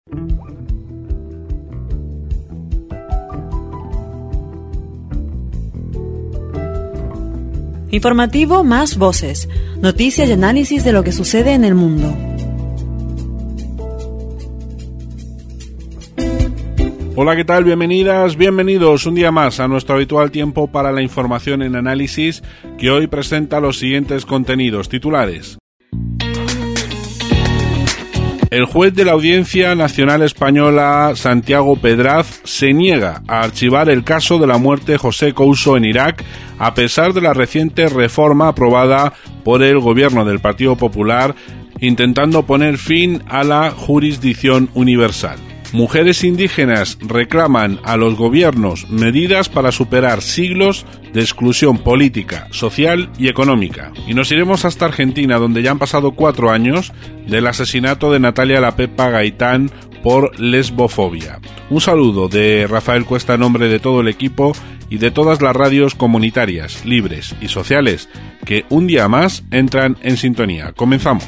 Informativo Más Voces. Noticias y análisis de lo que sucede en el mundo. Hola, ¿qué tal? Bienvenidas, bienvenidos un día más a nuestro habitual tiempo para la información en análisis, que hoy presenta los siguientes contenidos titulares. El juez de la Audiencia Nacional Española, Santiago Pedraz, se niega a archivar el caso de la muerte de José Couso en Irak, a pesar de la reciente reforma aprobada por el gobierno del Partido Popular, intentando poner fin a la jurisdicción universal. Mujeres indígenas reclaman a los gobiernos medidas para superar siglos de exclusión política, social y económica. Y nos iremos hasta Argentina, donde ya han pasado 4 años del asesinato de Natalia La Pepa Gaitán por lesbofobia. Un saludo de Rafael Cuesta en nombre de todo el equipo y de todas las radios comunitarias, libres y sociales que un día más entran en sintonía. Comenzamos.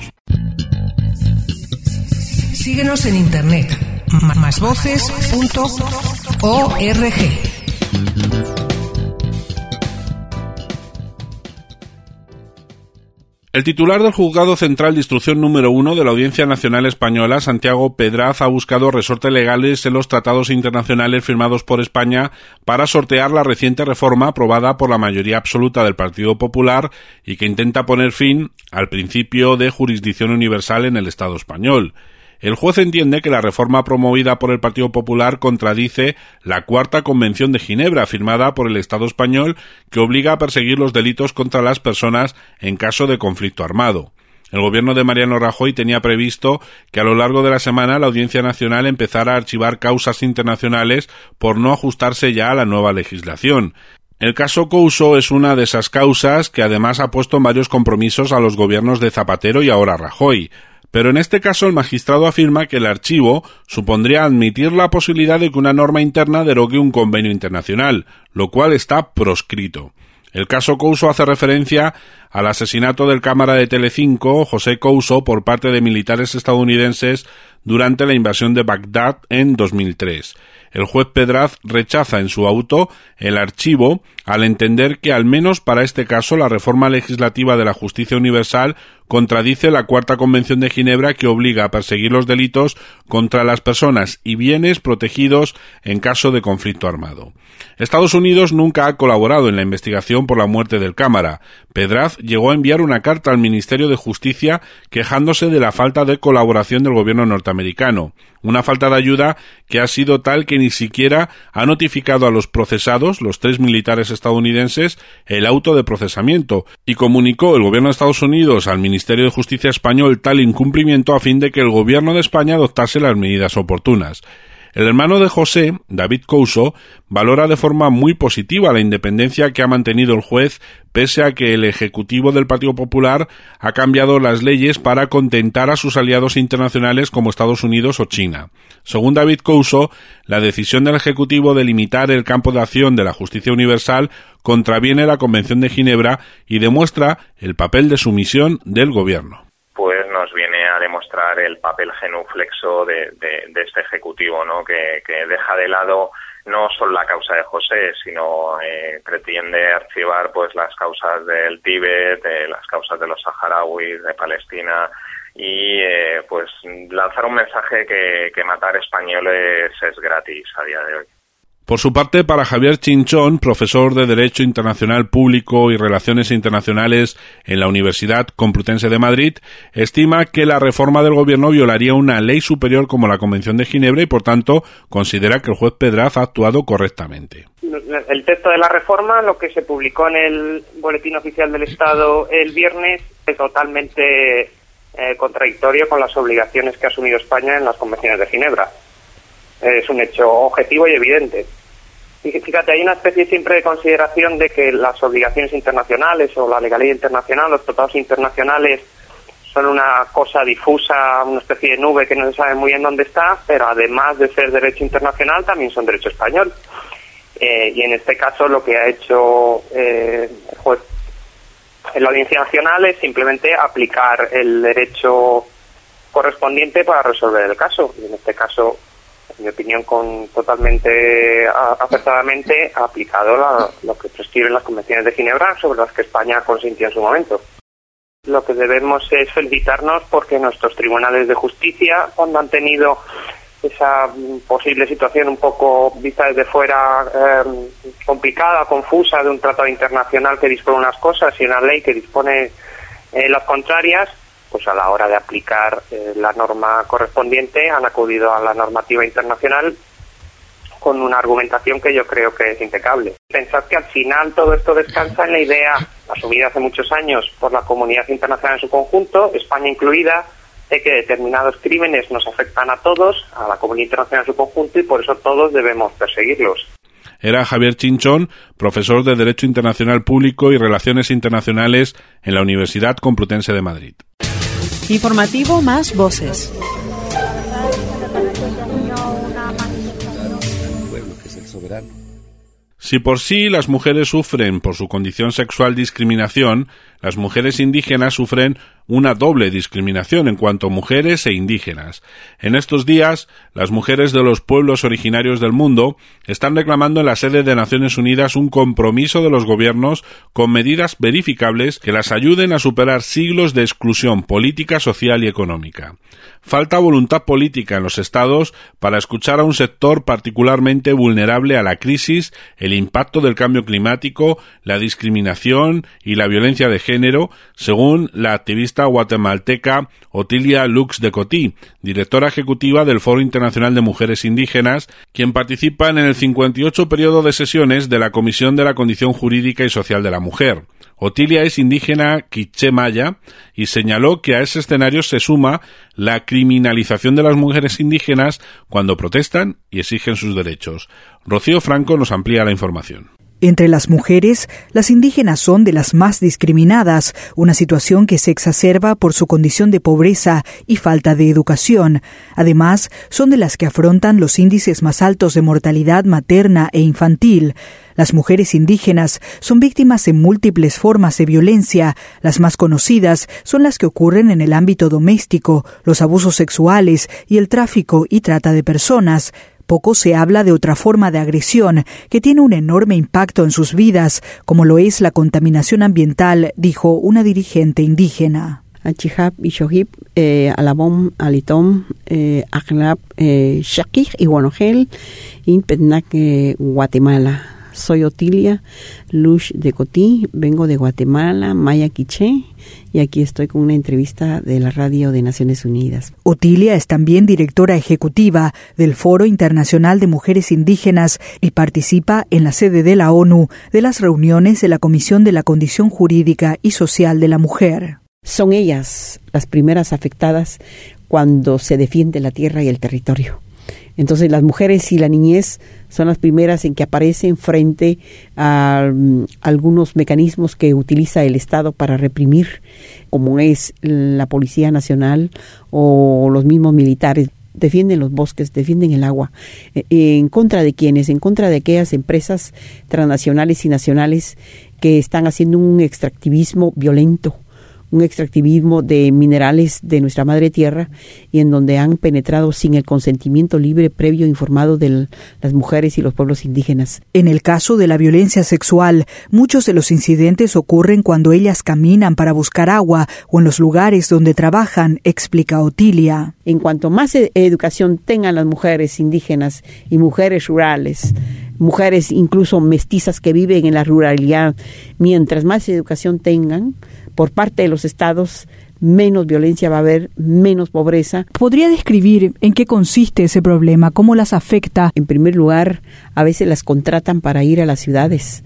Síguenos en internet. Másvoces.org. El titular del Juzgado Central de Instrucción número 1 de la Audiencia Nacional Española, Santiago Pedraz, ha buscado resortes legales en los tratados internacionales firmados por España para sortear la reciente reforma aprobada por la mayoría absoluta del Partido Popular y que intenta poner fin al principio de jurisdicción universal en el Estado español. El juez entiende que la reforma promovida por el Partido Popular contradice la Cuarta Convención de Ginebra, firmada por el Estado español, que obliga a perseguir los delitos contra las personas en caso de conflicto armado. El gobierno de Mariano Rajoy tenía previsto que a lo largo de la semana la Audiencia Nacional empezara a archivar causas internacionales por no ajustarse ya a la nueva legislación. El caso Couso es una de esas causas que además ha puesto en varios compromisos a los gobiernos de Zapatero y ahora Rajoy. Pero en este caso el magistrado afirma que el archivo supondría admitir la posibilidad de que una norma interna derogue un convenio internacional, lo cual está proscrito. El caso Couso hace referencia al asesinato del cámara de Telecinco, José Couso, por parte de militares estadounidenses durante la invasión de Bagdad en 2003. El juez Pedraz rechaza en su auto el archivo al entender que, al menos para este caso, la reforma legislativa de la justicia universal contradice la Cuarta Convención de Ginebra, que obliga a perseguir los delitos contra las personas y bienes protegidos en caso de conflicto armado. Estados Unidos nunca ha colaborado en la investigación por la muerte del cámara. Pedraz llegó a enviar una carta al Ministerio de Justicia quejándose de la falta de colaboración del gobierno norteamericano. Una falta de ayuda que ha sido tal que ni siquiera ha notificado a los procesados, los 3 militares estadounidenses, el auto de procesamiento, y comunicó el gobierno de Estados Unidos al Ministerio de Justicia español tal incumplimiento a fin de que el gobierno de España adoptase las medidas oportunas. El hermano de José, David Couso, valora de forma muy positiva la independencia que ha mantenido el juez, pese a que el Ejecutivo del Partido Popular ha cambiado las leyes para contentar a sus aliados internacionales como Estados Unidos o China. Según David Couso, la decisión del Ejecutivo de limitar el campo de acción de la justicia universal contraviene la Convención de Ginebra y demuestra el papel de sumisión del gobierno. Pues nos viene a demostrar el papel genuflexo de este Ejecutivo, ¿no? Que deja de lado no solo la causa de José, sino pretende archivar pues las causas del Tíbet, las causas de los saharauis, de Palestina, y pues lanzar un mensaje que matar españoles es gratis a día de hoy. Por su parte, para Javier Chinchón, profesor de Derecho Internacional Público y Relaciones Internacionales en la Universidad Complutense de Madrid, estima que la reforma del gobierno violaría una ley superior como la Convención de Ginebra y, por tanto, considera que el juez Pedraz ha actuado correctamente. El texto de la reforma, lo que se publicó en el Boletín Oficial del Estado el viernes, es totalmente contradictorio con las obligaciones que ha asumido España en las Convenciones de Ginebra. Es un hecho objetivo y evidente. Y fíjate, hay una especie siempre de consideración de que las obligaciones internacionales o la legalidad internacional, los tratados internacionales, son una cosa difusa, una especie de nube que no se sabe muy bien dónde está, pero además de ser derecho internacional, también son derecho español. Y en este caso lo que ha hecho el juez en la Audiencia Nacional es simplemente aplicar el derecho correspondiente para resolver el caso. Y en este caso, en mi opinión, totalmente acertadamente ha aplicado lo que prescriben las convenciones de Ginebra, sobre las que España consintió en su momento. Lo que debemos es felicitarnos porque nuestros tribunales de justicia, cuando han tenido esa posible situación un poco vista desde fuera, complicada, confusa, de un tratado internacional que dispone unas cosas y una ley que dispone las contrarias, pues a la hora de aplicar la norma correspondiente han acudido a la normativa internacional con una argumentación que yo creo que es impecable. Pensad que al final todo esto descansa en la idea, asumida hace muchos años por la comunidad internacional en su conjunto, España incluida, de que determinados crímenes nos afectan a todos, a la comunidad internacional en su conjunto, y por eso todos debemos perseguirlos. Era Javier Chinchón, profesor de Derecho Internacional Público y Relaciones Internacionales en la Universidad Complutense de Madrid. Informativo Más Voces. Si por sí las mujeres sufren por su condición sexual discriminación, las mujeres indígenas sufren una doble discriminación en cuanto a mujeres e indígenas. En estos días, las mujeres de los pueblos originarios del mundo están reclamando en la sede de Naciones Unidas un compromiso de los gobiernos con medidas verificables que las ayuden a superar siglos de exclusión política, social y económica. Falta voluntad política en los estados para escuchar a un sector particularmente vulnerable a la crisis, el impacto del cambio climático, la discriminación y la violencia de género, según la activista guatemalteca Otilia Lux de Cotí, directora ejecutiva del Foro Internacional de Mujeres Indígenas, quien participa en el 58 periodo de sesiones de la Comisión de la Condición Jurídica y Social de la Mujer. Otilia es indígena quiché maya y señaló que a ese escenario se suma la criminalización de las mujeres indígenas cuando protestan y exigen sus derechos. Rocío Franco nos amplía la información. Entre las mujeres, las indígenas son de las más discriminadas, una situación que se exacerba por su condición de pobreza y falta de educación. Además, son de las que afrontan los índices más altos de mortalidad materna e infantil. Las mujeres indígenas son víctimas en múltiples formas de violencia. Las más conocidas son las que ocurren en el ámbito doméstico, los abusos sexuales y el tráfico y trata de personas. Poco se habla de otra forma de agresión que tiene un enorme impacto en sus vidas, como lo es la contaminación ambiental, dijo una dirigente indígena. Achihab y Shohib, Alabom, Alitom, Aglab, Shakir y Guanogel, Inpetnac, Guatemala. Soy Otilia Lux de Cotí, vengo de Guatemala, Maya Quiché, y aquí estoy con una entrevista de la radio de Naciones Unidas. Otilia es también directora ejecutiva del Foro Internacional de Mujeres Indígenas y participa en la sede de la ONU de las reuniones de la Comisión de la Condición Jurídica y Social de la Mujer. Son ellas las primeras afectadas cuando se defiende la tierra y el territorio. Entonces las mujeres y la niñez son las primeras en que aparecen frente a algunos mecanismos que utiliza el Estado para reprimir, como es la Policía Nacional o los mismos militares. Defienden los bosques, defienden el agua. ¿En contra de quiénes? En contra de aquellas empresas transnacionales y nacionales que están haciendo un extractivismo violento, un extractivismo de minerales de nuestra madre tierra, y en donde han penetrado sin el consentimiento libre, previo, informado de las mujeres y los pueblos indígenas. En el caso de la violencia sexual, muchos de los incidentes ocurren cuando ellas caminan para buscar agua o en los lugares donde trabajan, explica Otilia. En cuanto más educación tengan las mujeres indígenas y mujeres rurales, mujeres incluso mestizas que viven en la ruralidad, mientras más educación tengan por parte de los estados, menos violencia va a haber, menos pobreza. ¿Podría describir en qué consiste ese problema? ¿Cómo las afecta? En primer lugar, a veces las contratan para ir a las ciudades.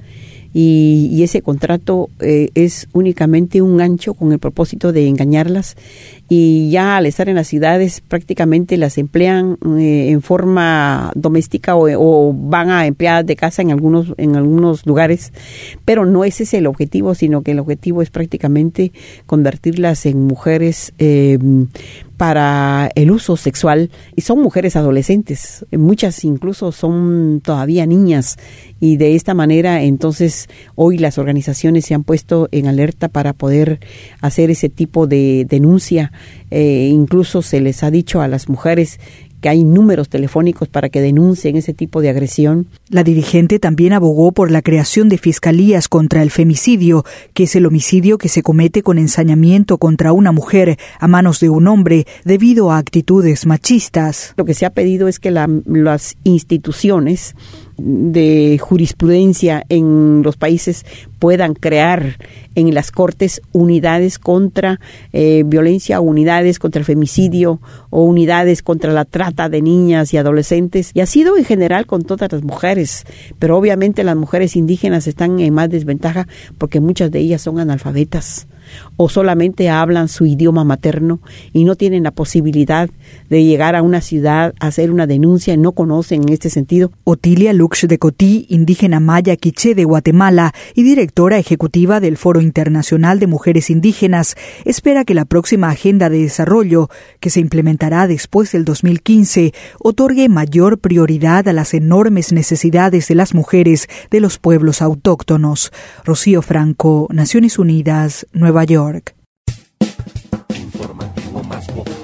Y ese contrato es únicamente un gancho con el propósito de engañarlas, y ya al estar en las ciudades prácticamente las emplean en forma doméstica o van a empleadas de casa en algunos lugares, pero no ese es el objetivo, sino que el objetivo es prácticamente convertirlas en mujeres para el uso sexual, y son mujeres adolescentes, muchas incluso son todavía niñas, y de esta manera entonces hoy las organizaciones se han puesto en alerta para poder hacer ese tipo de denuncia incluso se les ha dicho a las mujeres que hay números telefónicos para que denuncien ese tipo de agresión. La dirigente también abogó por la creación de fiscalías contra el femicidio, que es el homicidio que se comete con ensañamiento contra una mujer a manos de un hombre debido a actitudes machistas. Lo que se ha pedido es que las instituciones de jurisprudencia en los países puedan crear en las cortes unidades contra violencia, unidades contra el femicidio o unidades contra la trata de niñas y adolescentes, y ha sido en general con todas las mujeres, pero obviamente las mujeres indígenas están en más desventaja porque muchas de ellas son analfabetas o solamente hablan su idioma materno y no tienen la posibilidad de llegar a una ciudad a hacer una denuncia, no conocen en este sentido. Otilia Lux de Cotí, indígena maya quiché de Guatemala y directora ejecutiva del Foro Internacional de Mujeres Indígenas, espera que la próxima Agenda de Desarrollo, que se implementará después del 2015, otorgue mayor prioridad a las enormes necesidades de las mujeres de los pueblos autóctonos. Rocío Franco, Naciones Unidas, Nueva York. Informativo Más Voces.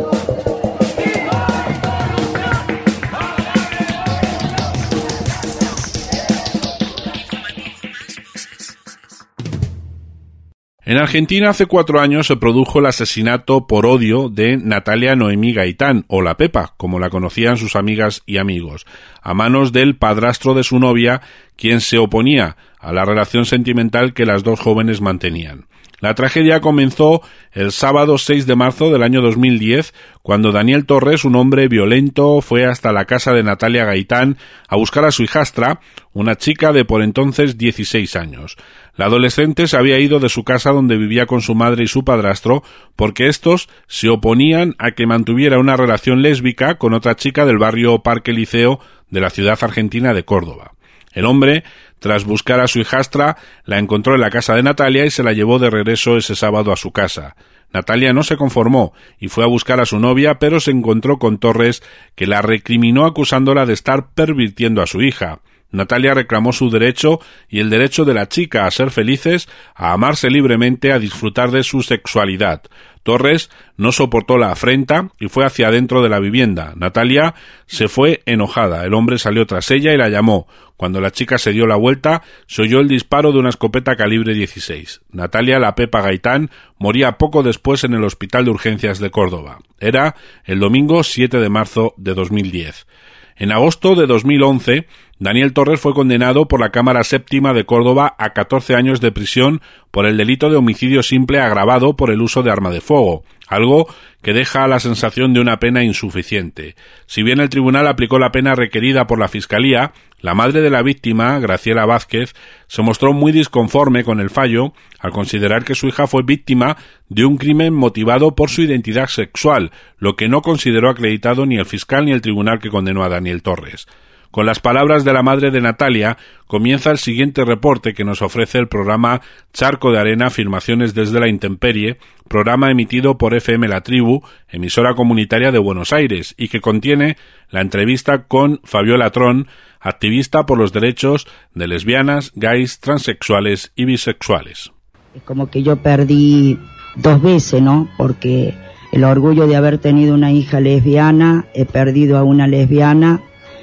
En Argentina hace 4 años se produjo el asesinato por odio de Natalia Noemí Gaitán, o la Pepa, como la conocían sus amigas y amigos, a manos del padrastro de su novia, quien se oponía a la relación sentimental que las dos jóvenes mantenían. La tragedia comenzó el sábado 6 de marzo del año 2010, cuando Daniel Torres, un hombre violento, fue hasta la casa de Natalia Gaitán a buscar a su hijastra, una chica de por entonces 16 años. La adolescente se había ido de su casa donde vivía con su madre y su padrastro porque estos se oponían a que mantuviera una relación lésbica con otra chica del barrio Parque Liceo de la ciudad argentina de Córdoba. El hombre, tras buscar a su hijastra, la encontró en la casa de Natalia y se la llevó de regreso ese sábado a su casa. Natalia no se conformó y fue a buscar a su novia, pero se encontró con Torres, que la recriminó acusándola de estar pervirtiendo a su hija. Natalia reclamó su derecho y el derecho de la chica a ser felices, a amarse libremente, a disfrutar de su sexualidad. Torres no soportó la afrenta y fue hacia adentro de la vivienda. Natalia se fue enojada. El hombre salió tras ella y la llamó. Cuando la chica se dio la vuelta, se oyó el disparo de una escopeta calibre 16. Natalia, la Pepa Gaitán, moría poco después en el Hospital de Urgencias de Córdoba. Era el domingo 7 de marzo de 2010. En agosto de 2011, Daniel Torres fue condenado por la Cámara Séptima de Córdoba a 14 años de prisión por el delito de homicidio simple agravado por el uso de arma de fuego, algo que deja la sensación de una pena insuficiente. Si bien el tribunal aplicó la pena requerida por la Fiscalía, la madre de la víctima, Graciela Vázquez, se mostró muy disconforme con el fallo al considerar que su hija fue víctima de un crimen motivado por su identidad sexual, lo que no consideró acreditado ni el fiscal ni el tribunal que condenó a Daniel Torres. Con las palabras de la madre de Natalia, comienza el siguiente reporte que nos ofrece el programa Charco de Arena, Afirmaciones desde la Intemperie, programa emitido por FM La Tribu, emisora comunitaria de Buenos Aires, y que contiene la entrevista con Fabiola Trón, activista por los derechos de lesbianas, gays, transexuales y bisexuales. Es como que yo perdí 2 veces, ¿no? Porque el orgullo de haber tenido una hija lesbiana, he perdido a una lesbiana,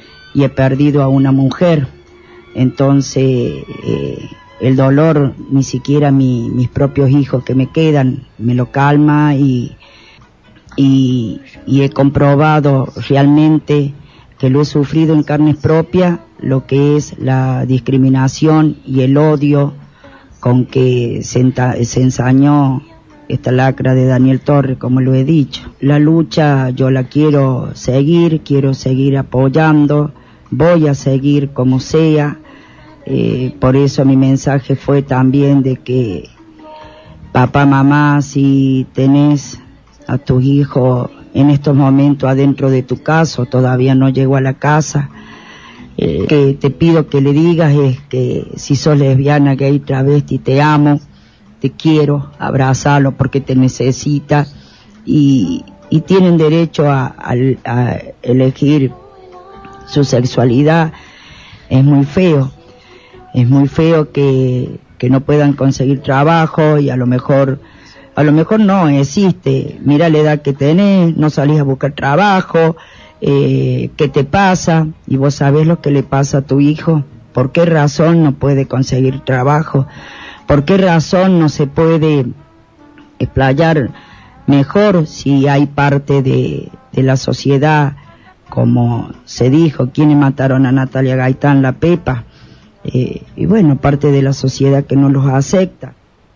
y he perdido a una mujer. Entonces el dolor, ni siquiera mis propios hijos que me quedan me lo calma, y he comprobado realmente que lo he sufrido en carnes propias, lo que es la discriminación y el odio con que se ensañó esta lacra de Daniel Torres, como lo he dicho. La lucha yo la quiero seguir apoyando, voy a seguir como sea. Por eso mi mensaje fue también de que papá, mamá, si tenés a tus hijos en estos momentos adentro de tu casa, todavía no llegó a la casa, que te pido que le digas es que si sos lesbiana, gay, travesti, te amo, te quiero, abrazalo porque te necesita, y tienen derecho a elegir su sexualidad. Es muy feo que no puedan conseguir trabajo y a lo mejor a lo mejor no existe, mira la edad que tenés, no salís a buscar trabajo, ¿qué te pasa? Y vos sabés lo que le pasa a tu hijo, ¿por qué razón no puede conseguir trabajo? ¿Por qué razón no se puede explayar mejor si hay parte de la sociedad, como se dijo, quienes mataron a Natalia Gaitán, la Pepa? Y bueno, parte de la sociedad que no los acepta.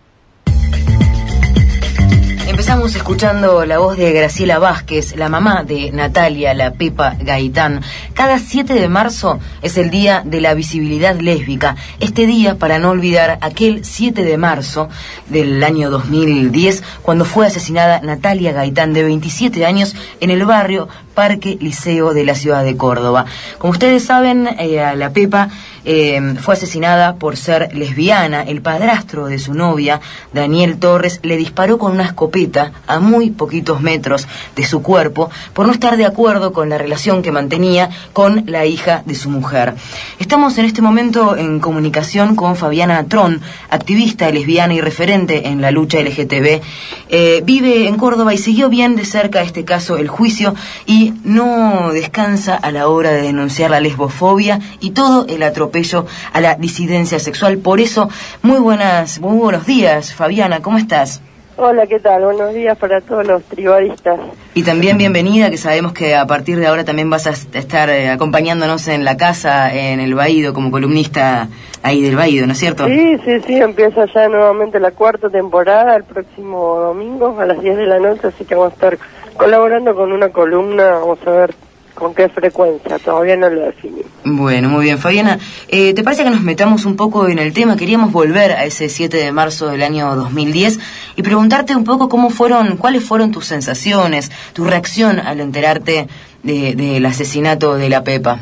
Empezamos escuchando la voz de Graciela Vázquez, la mamá de Natalia, la Pepa Gaitán. Cada 7 de marzo es el Día de la Visibilidad Lésbica. Este día para no olvidar aquel 7 de marzo del año 2010, cuando fue asesinada Natalia Gaitán, de 27 años, en el barrio Parque Liceo de la ciudad de Córdoba. Como ustedes saben, la Pepa fue asesinada por ser lesbiana. El padrastro de su novia, Daniel Torres, le disparó con una escopeta a muy poquitos metros de su cuerpo por no estar de acuerdo con la relación que mantenía con la hija de su mujer. Estamos en este momento en comunicación con Fabiana Tron, activista lesbiana y referente en la lucha LGTB. Vive en Córdoba y siguió bien de cerca este caso, el juicio, y no descansa a la hora de denunciar la lesbofobia y todo el atropello a la disidencia sexual. Por eso, muy buenos días, Fabiana, ¿cómo estás? Hola, ¿qué tal? Buenos días para todos los tribalistas. Y también bienvenida, que sabemos que a partir de ahora también vas a estar acompañándonos en la casa, en el Baído, como columnista ahí del Baído, ¿no es cierto? Sí, empieza ya nuevamente la 4ª temporada el próximo domingo a las 10 de la noche, así que vamos a estar colaborando con una columna, vamos a ver con qué frecuencia, todavía no lo definimos. Bueno, muy bien, Fabiana, ¿te parece que nos metamos un poco en el tema? Queríamos volver a ese 7 de marzo del año 2010 y preguntarte un poco cuáles fueron tus sensaciones, tu reacción al enterarte del asesinato de la Pepa.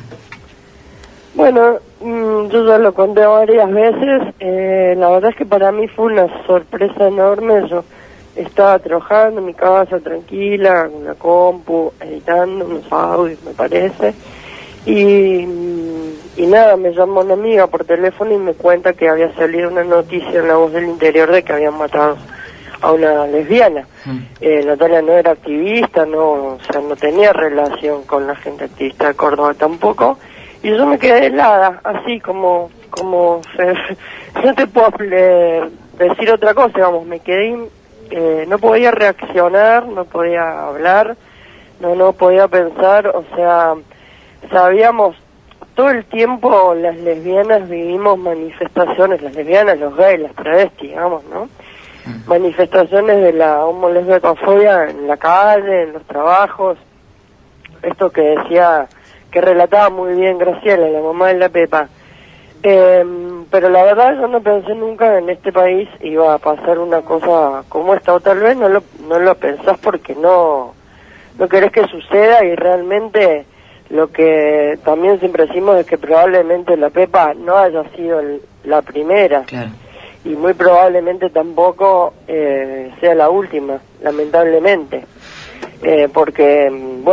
Bueno, yo ya lo conté varias veces, la verdad es que para mí fue una sorpresa enorme. Yo estaba trabajando en mi casa tranquila, con la compu, editando unos audios, me parece, y nada, me llamó una amiga por teléfono y me cuenta que había salido una noticia en La Voz del Interior de que habían matado a una lesbiana. Natalia no era activista, no tenía relación con la gente activista de Córdoba tampoco, y yo me quedé helada, así como no te puedo decir otra cosa, vamos, me quedé no podía reaccionar, no podía hablar, no podía pensar, o sea, sabíamos, todo el tiempo las lesbianas vivimos manifestaciones, las lesbianas, los gays, las travestis, digamos, ¿no? Manifestaciones de la homo-lesbiacofobia en la calle, en los trabajos, esto que decía, que relataba muy bien Graciela, la mamá de la Pepa. Pero la verdad yo no pensé nunca en este país iba a pasar una cosa como esta, o tal vez no lo pensás porque no querés que suceda, y realmente lo que también siempre decimos es que probablemente la Pepa no haya sido la primera, claro, y muy probablemente tampoco sea la última, lamentablemente, porque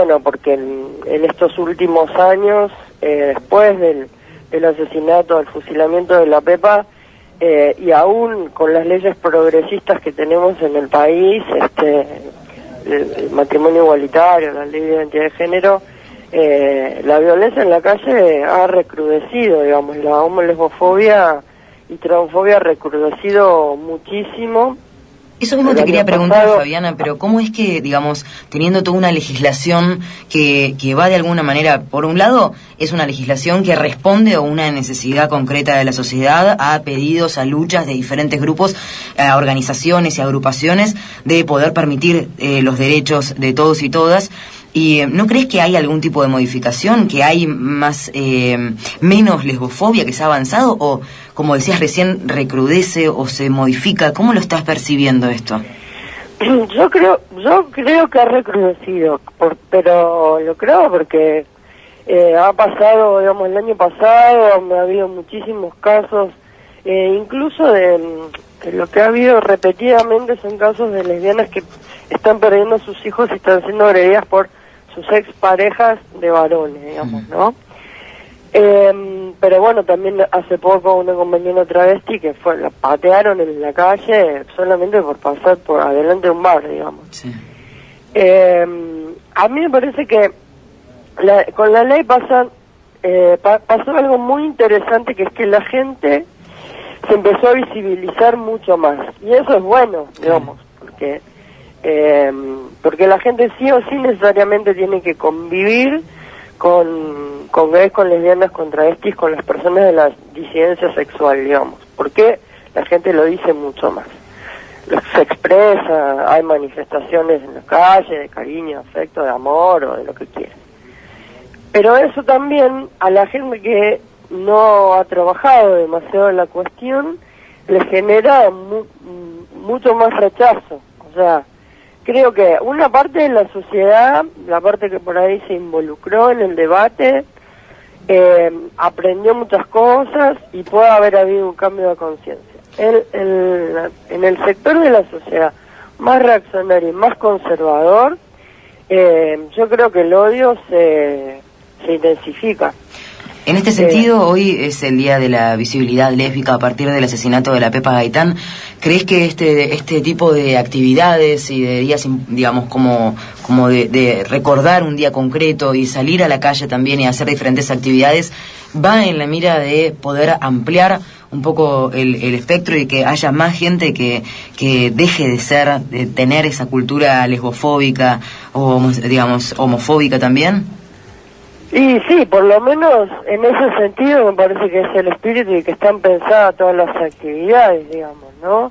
en estos últimos años, después del asesinato, del fusilamiento de la Pepa, y aún con las leyes progresistas que tenemos en el país, el matrimonio igualitario, la ley de identidad de género, la violencia en la calle ha recrudecido, digamos, la homolesbofobia y transfobia ha recrudecido muchísimo. Eso mismo te quería preguntar, Fabiana, pero ¿cómo es que, digamos, teniendo toda una legislación que va de alguna manera, por un lado, es una legislación que responde a una necesidad concreta de la sociedad, a pedidos, a luchas de diferentes grupos, a organizaciones y agrupaciones de poder permitir los derechos de todos y todas? ¿Y no crees que hay algún tipo de modificación, que hay menos lesbofobia, que se ha avanzado, o, como decías recién, recrudece o se modifica? ¿Cómo lo estás percibiendo esto? Yo creo que ha recrudecido, pero lo creo porque ha pasado, digamos, el año pasado ha habido muchísimos casos, incluso de lo que ha habido repetidamente son casos de lesbianas que están perdiendo a sus hijos y están siendo agredidas por sus exparejas de varones, digamos, ¿no? Pero bueno, también hace poco una compañera travesti que la patearon en la calle solamente por pasar por adelante de un bar, digamos. Sí. A mí me parece que con la ley pasó algo muy interesante, que es que la gente se empezó a visibilizar mucho más, y eso es bueno, digamos, porque la gente sí o sí necesariamente tiene que convivir con gays, con lesbianas, con travestis, con las personas de la disidencia sexual, digamos, porque la gente lo dice mucho más, se expresa, hay manifestaciones en la calle de cariño, afecto, de amor o de lo que quiera. Pero eso también a la gente que no ha trabajado demasiado en la cuestión le genera mucho más rechazo. O sea, creo que una parte de la sociedad, la parte que por ahí se involucró en el debate, aprendió muchas cosas y puede haber habido un cambio de conciencia. En el sector de la sociedad más reaccionario y más conservador, yo creo que el odio se intensifica. En este sentido, hoy es el Día de la Visibilidad Lésbica a partir del asesinato de la Pepa Gaitán. ¿Crees que este tipo de actividades y de días, digamos, como de recordar un día concreto y salir a la calle también y hacer diferentes actividades, va en la mira de poder ampliar un poco el espectro y que haya más gente que deje de tener esa cultura lesbofóbica o, digamos, homofóbica también? Y sí, por lo menos en ese sentido me parece que es el espíritu y que están pensadas todas las actividades, digamos, ¿no?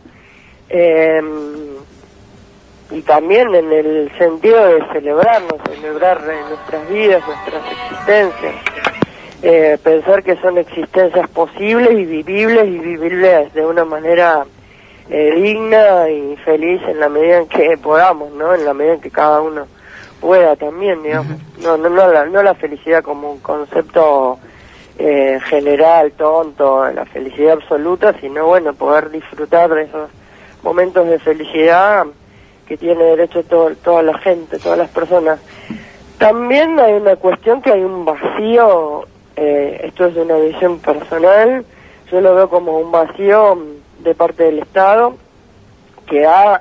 Y también en el sentido de celebrar nuestras vidas, nuestras existencias, pensar que son existencias posibles y vivibles de una manera digna y feliz en la medida en que podamos, ¿no? En la medida en que cada uno pueda también, digamos. No la felicidad como un concepto general, tonto, la felicidad absoluta, sino, bueno, poder disfrutar de esos momentos de felicidad que tiene derecho toda la gente, todas las personas. También hay una cuestión que hay un vacío, esto es una visión personal, yo lo veo como un vacío de parte del Estado que ha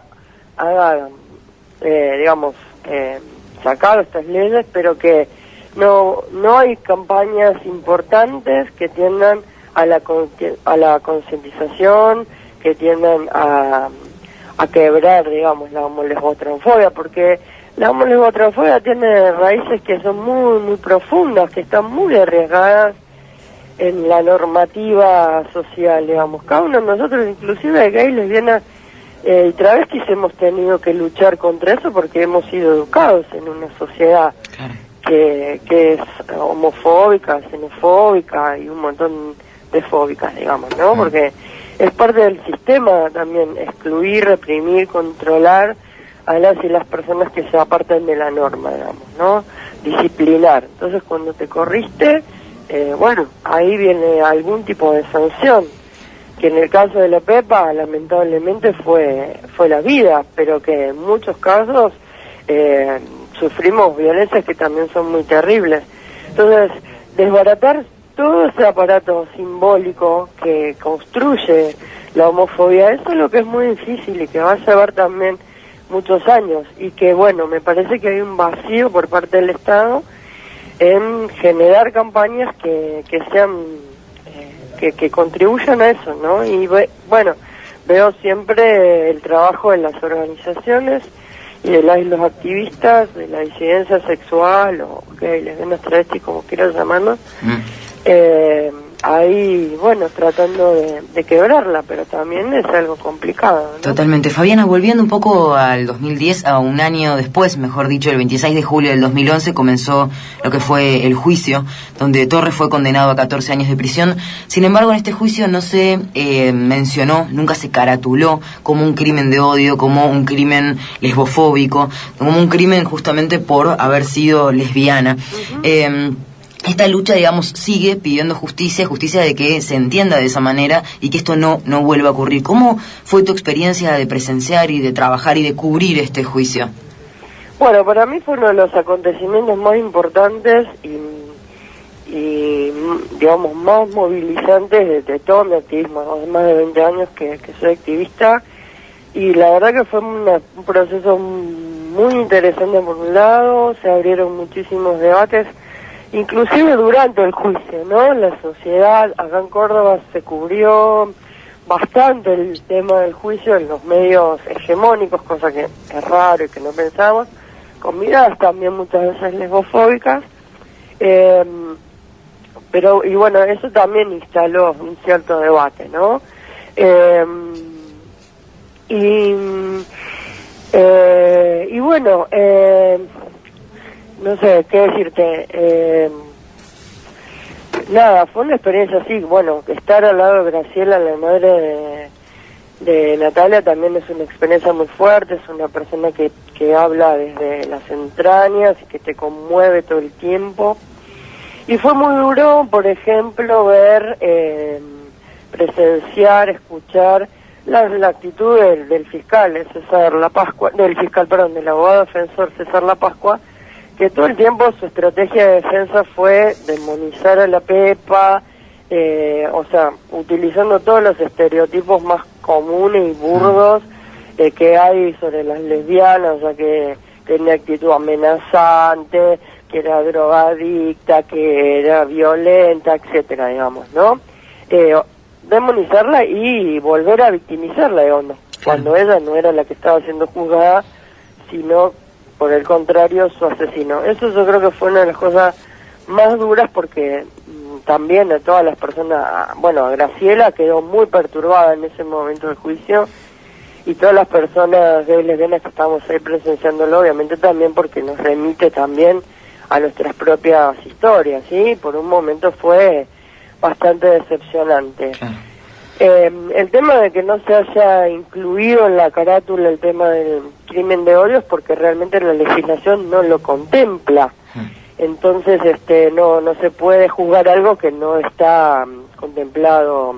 sacado estas leyes, pero que no hay campañas importantes que tiendan a la concientización, que tiendan a quebrar, digamos, la homolesbotransfobia, porque la homolesbotransfobia tiene raíces que son muy, muy profundas, que están muy arriesgadas en la normativa social, digamos. Cada uno de nosotros, inclusive gays, lesbianas y travestis, hemos tenido que luchar contra eso porque hemos sido educados en una sociedad que es homofóbica, xenofóbica y un montón de fóbicas, digamos, ¿no? Porque es parte del sistema también excluir, reprimir, controlar a las y las personas que se apartan de la norma, digamos, ¿no? Disciplinar. Entonces, cuando te corriste, bueno, ahí viene algún tipo de sanción, que en el caso de la Pepa lamentablemente fue la vida, pero que en muchos casos sufrimos violencias que también son muy terribles. Entonces, desbaratar todo ese aparato simbólico que construye la homofobia, eso es lo que es muy difícil y que va a llevar también muchos años, y que, bueno, me parece que hay un vacío por parte del Estado en generar campañas que sean que contribuyan a eso, ¿no? Y bueno, veo siempre el trabajo de las organizaciones y de los activistas de la disidencia sexual o lesbianas, travestis, como quieras llamarlo, ahí, bueno, tratando de quebrarla, pero también es algo complicado, ¿no? Totalmente. Fabiana, volviendo un poco al 2010, a un año después, mejor dicho, el 26 de julio del 2011, comenzó lo que fue el juicio, donde Torres fue condenado a 14 años de prisión. Sin embargo, en este juicio no se mencionó, nunca se caratuló como un crimen de odio, como un crimen lesbofóbico, como un crimen justamente por haber sido lesbiana. Esta lucha, digamos, sigue pidiendo justicia de que se entienda de esa manera y que esto no vuelva a ocurrir. ¿Cómo fue tu experiencia de presenciar y de trabajar y de cubrir este juicio? Bueno, para mí fue uno de los acontecimientos más importantes y digamos, más movilizantes de todo mi activismo, ¿no? Hace más de 20 años que soy activista, y la verdad que fue un proceso muy interesante por un lado. Se abrieron muchísimos debates, inclusive durante el juicio, ¿no? La sociedad, acá en Córdoba se cubrió bastante el tema del juicio en los medios hegemónicos, cosa que es raro y que no pensamos, con miradas también muchas veces lesbofóbicas, pero, y bueno, eso también instaló un cierto debate, ¿no? Y bueno, no sé qué decirte, nada, fue una experiencia así. Bueno, estar al lado de Graciela, la madre de Natalia, también es una experiencia muy fuerte. Es una persona que habla desde las entrañas y que te conmueve todo el tiempo. Y fue muy duro, por ejemplo, ver, presenciar, escuchar la actitud del fiscal César La Pascua, del abogado defensor César La Pascua, que todo el tiempo su estrategia de defensa fue demonizar a la Pepa, o sea, utilizando todos los estereotipos más comunes y burdos que hay sobre las lesbianas, o sea, que tenía actitud amenazante, que era drogadicta, que era violenta, etcétera, digamos, ¿no? Demonizarla y volver a victimizarla, digamos, cuando ella no era la que estaba siendo juzgada, sino por el contrario su asesino. Eso yo creo que fue una de las cosas más duras, porque también a todas las personas, bueno, a Graciela quedó muy perturbada en ese momento del juicio, y todas las personas de lesbianas que estábamos ahí presenciándolo, obviamente también, porque nos remite también a nuestras propias historias, ¿sí? Por un momento fue bastante decepcionante. El tema de que no se haya incluido en la carátula el tema del crimen de odio es porque realmente la legislación no lo contempla. Entonces no se puede juzgar algo que no está contemplado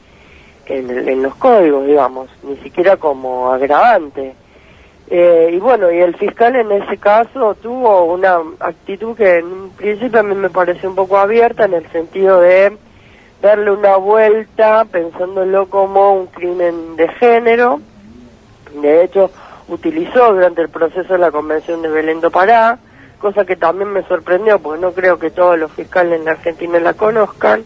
en los códigos, digamos, ni siquiera como agravante. Y bueno, y el fiscal en ese caso tuvo una actitud que en un principio a mí me pareció un poco abierta, en el sentido de darle una vuelta pensándolo como un crimen de género. De hecho, utilizó durante el proceso la Convención de Belén do Pará, cosa que también me sorprendió, porque no creo que todos los fiscales en la Argentina la conozcan.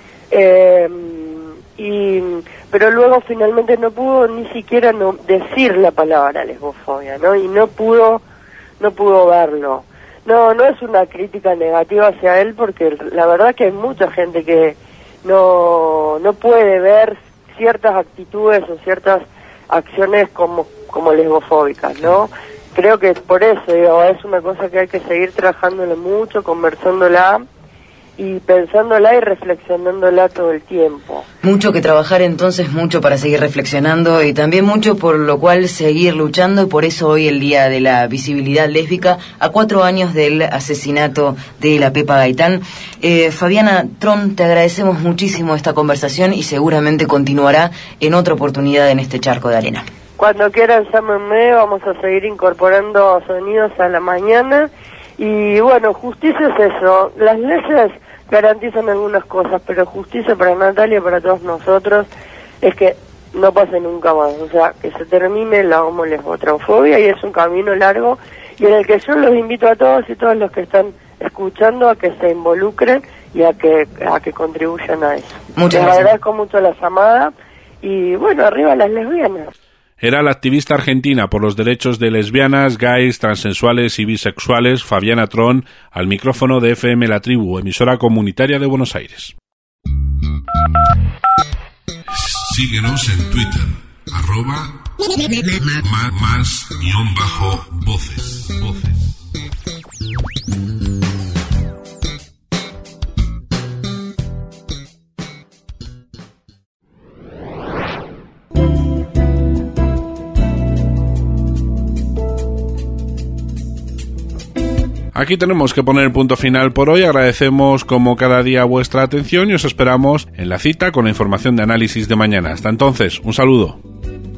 Pero luego finalmente no pudo ni siquiera decir la palabra lesbofobia, ¿no? Y no pudo verlo. No es una crítica negativa hacia él, porque la verdad que hay mucha gente que no puede ver ciertas actitudes o ciertas acciones como lesbofóbicas, ¿no? Creo que por eso, digo, es una cosa que hay que seguir trabajándola mucho, conversándola y pensándola y reflexionándola todo el tiempo. Mucho que trabajar entonces, mucho para seguir reflexionando, y también mucho por lo cual seguir luchando, y por eso hoy el Día de la Visibilidad Lésbica, a 4 años del asesinato de la Pepa Gaitán. Fabiana Tron, te agradecemos muchísimo esta conversación, y seguramente continuará en otra oportunidad en este charco de arena. Cuando quieran, llámenme, vamos a seguir incorporando sonidos a la mañana. Y bueno, justicia es eso, las leyes garantizan algunas cosas, pero justicia para Natalia y para todos nosotros es que no pase nunca más, o sea, que se termine la homo-lesbo-transfobia, y es un camino largo, y en el que yo los invito a todos y todos los que están escuchando a que se involucren y a que contribuyan a eso. Muchas gracias. Les agradezco mucho la llamada, y bueno, arriba las lesbianas. Era la activista argentina por los derechos de lesbianas, gays, transexuales y bisexuales, Fabiana Tron, al micrófono de FM La Tribu, emisora comunitaria de Buenos Aires. Síguenos en Twitter, @más_voces. Aquí tenemos que poner el punto final por hoy. Agradecemos como cada día vuestra atención y os esperamos en la cita con la información de análisis de mañana. Hasta entonces, un saludo.